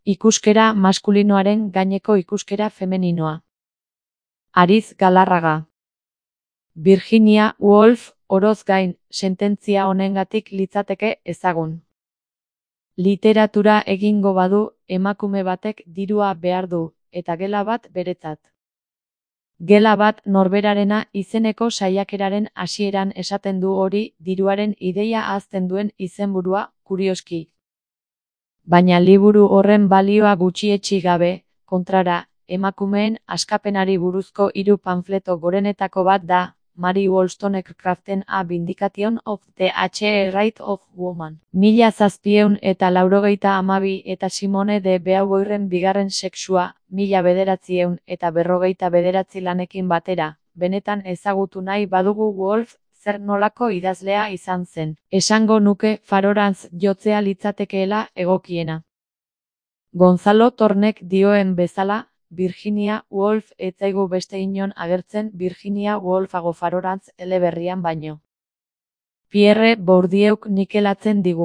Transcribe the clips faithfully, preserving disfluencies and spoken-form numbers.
Ikuskera maskulinoaren gaineko ikuskera femeninoa. Ariz Galarraga. Virginia Woolf, oroz gain, sententzia honengatik litzateke ezagun. Literatura egingo badu, emakume batek dirua behar du, eta gela bat beretzat. Gela bat norberarena izeneko saiakeraren hasieran esaten du hori diruaren ideia ahazten duen izenburua, kurioski. Baina liburu horren balioa gutxietsi gabe, kontrara, emakumeen askapenari buruzko hiru panfleto gorenetako bat da, Mary Wollstonecraften A Vindication of the Right of Woman. Mila zazpieun eta laurogeita hamabi eta Simone de Beauvoirren bigarren sexua, mila bederatzieun eta berrogeita bederatzi lanekin batera, benetan ezagutu nahi badugu Woolf, zer nolako idazlea izan zen. Esango nuke farorantz jotzea litzatekeela egokiena. Gonzalo Tornek dioen bezala, Virginia Woolf ez zaigu beste inon agertzen Virginia Woolfago farorantz eleberrian baino. Pierre Bourdieuk nikelatzen digu.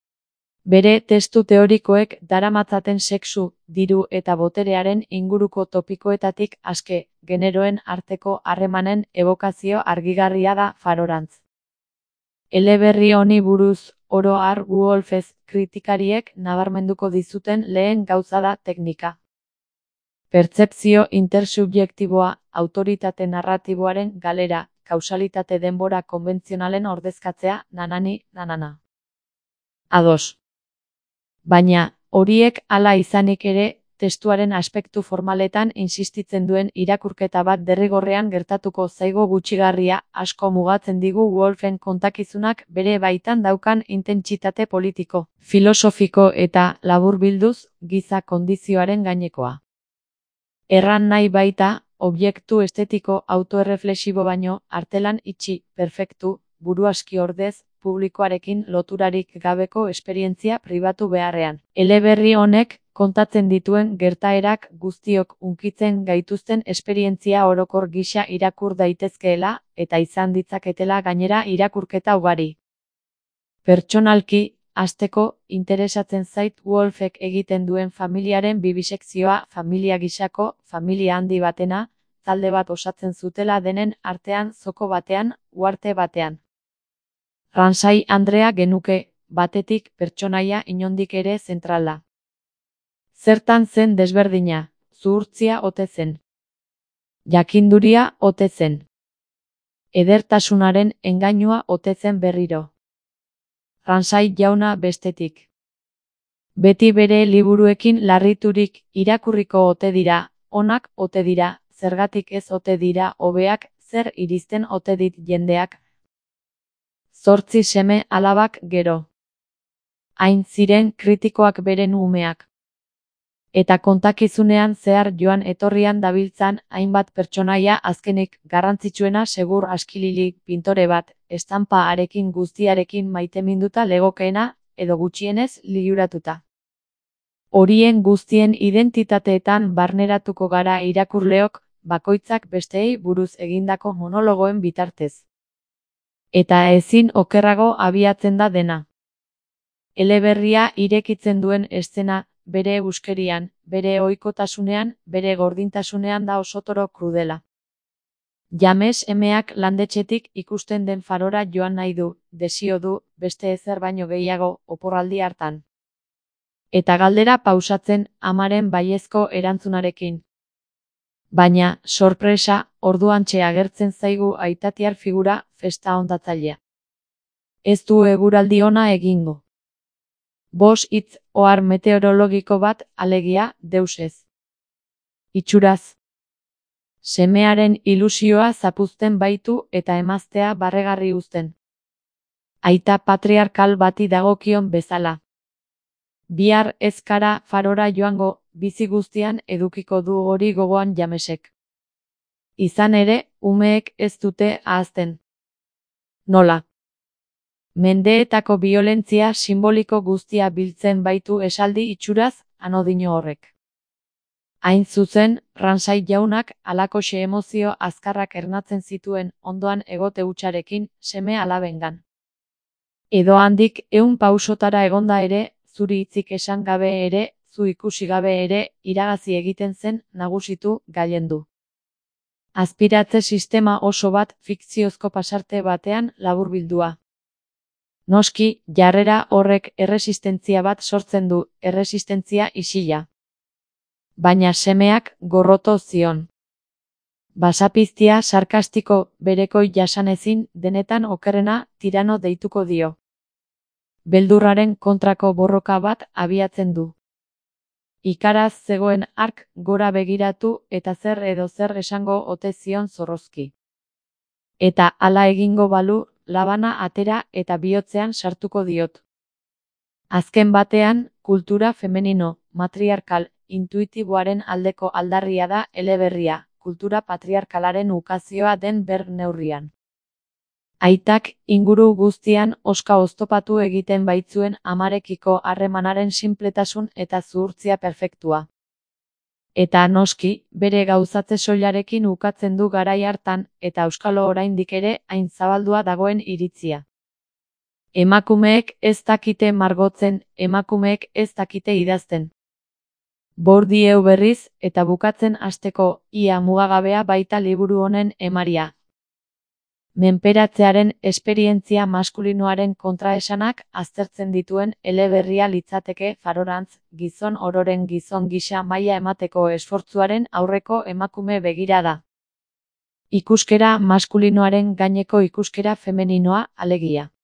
Bere testu teorikoek daramatzaten sexu, diru eta boterearen inguruko topikoetatik aske, generoen arteko harremanen ebokazio argigarria da farorantz. Eleberri honi buruz, oro har Woolfez kritikariek nabarmenduko dizuten lehen gauza da teknika. Pertzepzio intersubjektiboa, autoritate narratiboaren galera, kausalitate denbora konbentzionalen ordezkatzea, nanani, nanana. Ados. Baina, horiek hala izanik ere, testuaren aspektu formaletan insistitzen duen irakurketa bat derrigorrean gertatuko zaigo gutxigarria, asko mugatzen digu Woolfen kontakizunak bere baitan daukan intentsitate politiko, filosofiko eta, laburbilduz, giza kondizioaren gainekoa. Erran nahi baita, objektu estetiko autoerreflexibo baino, artelan itxi, perfektu, buruaski ordez, publikoarekin loturarik gabeko esperientzia pribatu beharrean. Eleberri honek, kontatzen dituen gertaerak guztiok hunkitzen gaituzten esperientzia orokor gisa irakur daitezkeela, eta izan ditzaketela gainera irakurketa ugari. Pertsonalki, hasteko, interesatzen zait Woolfek egiten duen familiaren bibisekzioa familia gisako, familia handi batena, talde bat osatzen zutela denen artean zoko batean, uharte batean. Ramsay andrea genuke, batetik pertsonaia inondik ere zentrala. Zertan zen desberdina, zuhurtzia ote zen. Jakinduria ote zen. Edertasunaren engainua ote zen berriro. Ramsay jauna bestetik. Beti bere liburuekin larriturik irakurriko ote dira, onak ote dira, zergatik ez ote dira hobeak, zer iristen ote dit jendeak. Zortzi seme alabak gero. Hain ziren kritikoak beren umeak. Eta kontakizunean zehar joan etorrian dabiltzan hainbat pertsonaia azkenik garrantzitsuena segur askililik pintore bat, estampa harekin guztiarekin maiteminduta legokeena, edo gutxienez liuratuta. Horien guztien identitateetan barneratuko gara irakurleok, bakoitzak besteei buruz egindako monologoen bitartez. Eta ezin okerrago abiatzen da dena. Eleberria irekitzen duen eszena, bere euskerian, bere ohikotasunean, bere gordintasunean da osotoro krudela. James emeak landetxetik ikusten den farora joan nahi du, desio du, beste ezer baino gehiago, oporraldi hartan. Eta galdera pausatzen, amaren baiezko erantzunarekin. Baina, sorpresa, orduantxe agertzen zaigu aitatiar figura, festa ondatzailea. Ez du eguraldi ona egingo. Bos hitz ohar meteorologiko bat, alegia, deusez. Itxuraz. Semearen ilusioa zapuzten baitu eta emaztea barregarri uzten. Aita patriarkal bati dagokion bezala. Bihar ezkara farora joango, bizi guztian edukiko du hori gogoan Jamesek. Izan ere, umeek ez dute ahazten. Nola? Mendeetako biolentzia simboliko guztia biltzen baitu esaldi itxuraz, anodino horrek. Hain zuzen, Ramsay jaunak halakoxe emozio azkarrak ernatzen zituen ondoan egote hutsarekin seme alabengan. Edo handik ehun pausotara egonda ere, zuri hitzik esan gabe ere, zu ikusi gabe ere iragazi egiten zen nagusitu gailendu. Azpiratze sistema oso bat fikziozko pasarte batean laburbildua. Noski, jarrera horrek erresistentzia bat sortzen du, erresistentzia isila. Baina semeak gorroto zion. Basapiztia sarkastiko berekoi jasanezin denetan okerrena tirano deituko dio. Beldurraren kontrako borroka bat abiatzen du. Ikaraz zegoen hark gora begiratu eta zer edo zer esango ote zion zorrozki. Eta hala egingo balu, labana atera eta bihotzean sartuko diot. Azken batean, kultura femenino, matriarkal, intuitiboaren aldeko aldarria da eleberria, kultura patriarkalaren ukazioa den ber neurrian. Aitak inguru guztian oska oztopatu egiten baitzuen amarekiko harremanaren sinpletasun eta zuhurtzia perfektua. Eta noski, bere gauzatze soilarekin ukatzen du garai hartan, eta auskalo oraindik ere hain zabaldua dagoen iritzia. Emakumeek ez dakite margotzen, emakumeek ez dakite idazten. Bourdieu berriz, eta bukatzen hasteko, ia mugagabea baita liburu honen emaria. Menperatzearen esperientzia maskulinoaren kontraesanak aztertzen dituen eleberria litzateke Farorantz, gizon ororen gizon gisa maila emateko esfortzuaren aurreko emakume begirada. Ikuskera maskulinoaren gaineko ikuskera femeninoa, alegia.